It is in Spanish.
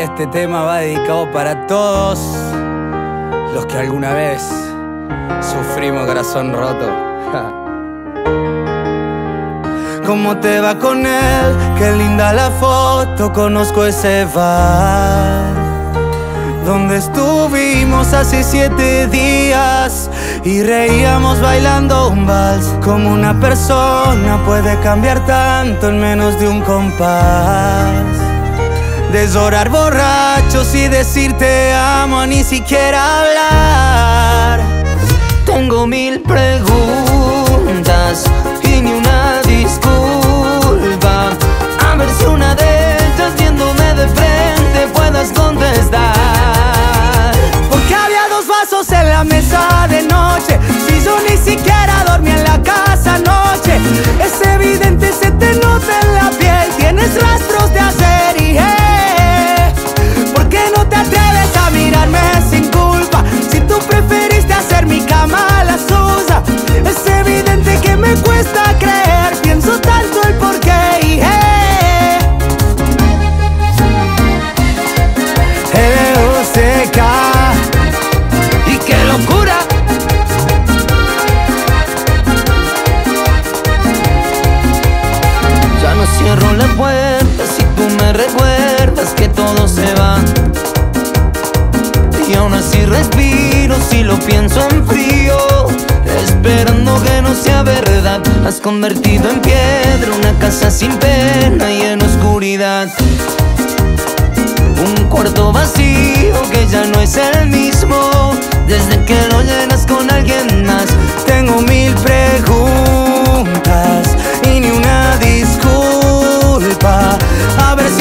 este tema va dedicado para todos los que alguna vez sufrimos corazón roto. ¿Cómo te va con él? Qué linda la foto, conozco ese bar donde estuvimos hace 7 días y reíamos bailando un vals. Como una persona puede cambiar tanto en menos de un compás. Desorar borrachos y decir te amo a ni siquiera hablar. Tengo 1000 preguntas y ni una disculpa. A ver si una de ellas viéndome de frente puedas contestar. Porque había 2 vasos en la mesa de noche, si yo ni siquiera dormí en la casa anoche. Es evidente, se te nota en la piel, tienes rastros de ayer y ¿por qué no te atreves a mirarme sin culpa? Si tú preferiste hacer mi cama a la suya. Es evidente que me cuesta creer, pienso tanto el porqué y L-U-C-K. Y qué locura. Ya no cierro la puerta si tú me recuerdas que todo se va. Y aún así respiro si lo pienso en frío, esperando que no sea verdad. Has convertido en piedra una casa sin pena y en oscuridad. Un cuarto vacío que ya no es el mismo desde que lo llenas con alguien más. Tengo 1000 preguntas y ni una disculpa. A ver